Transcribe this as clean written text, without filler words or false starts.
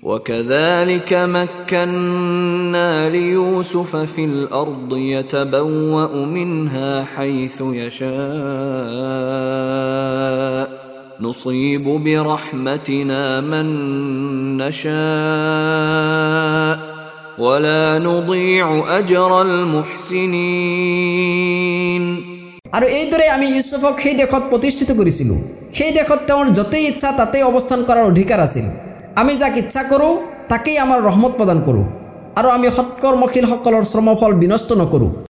وكذلك مكنا ليوسف في الأرض يتبوأ منها حيث يشاء نصيب برحمتنا من نشاء ولا نضيع أجر المحسنين। আর এই দৰে আমি ইউসুফক সেই দেশত প্ৰতিষ্ঠিত কৰিছিলোঁ। সেই দেশত তেওঁৰ যতেই ইচ্ছা তাতেই অৱস্থান কৰাৰ অধিকাৰ আছিল। আমি যাক ইচ্ছা কৰোঁ তাকেই আমাৰ ৰহমত প্ৰদান কৰোঁ আৰু আমি সৎকৰ্মশীলসকলৰ শ্ৰমফল বিনষ্ট নকৰোঁ।